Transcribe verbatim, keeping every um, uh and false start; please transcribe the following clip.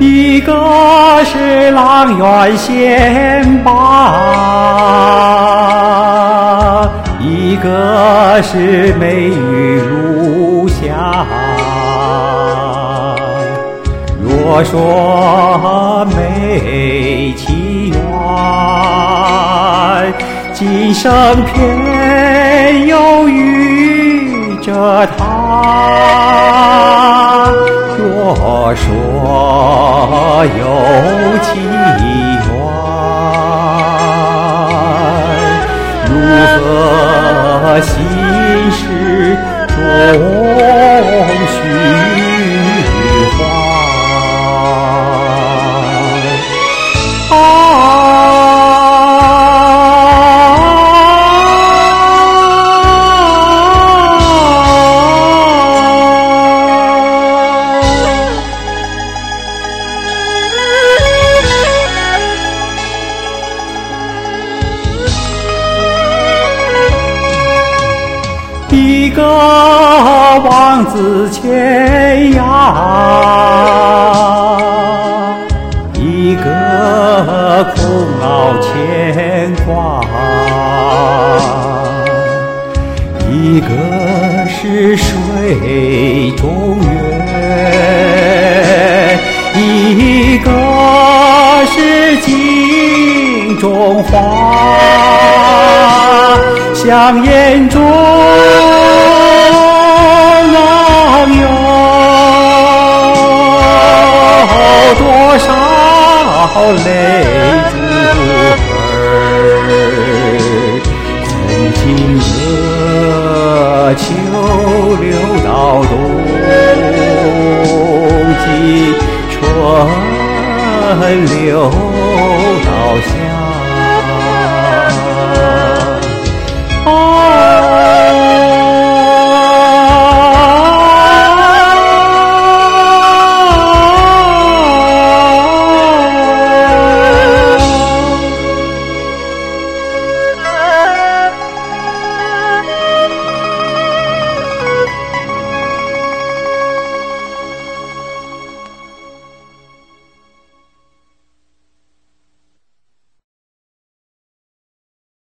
一个是阆苑仙罢，一个是美玉如霞。若说美其缘，今生偏又遇着他。若说有其缘，如何心事终须还？啊，一个望子千涯，一个空劳牵挂，一个是水中月，一个是镜中花。香烟中能有多少泪珠儿？从今的秋流到冬季，春流到夏。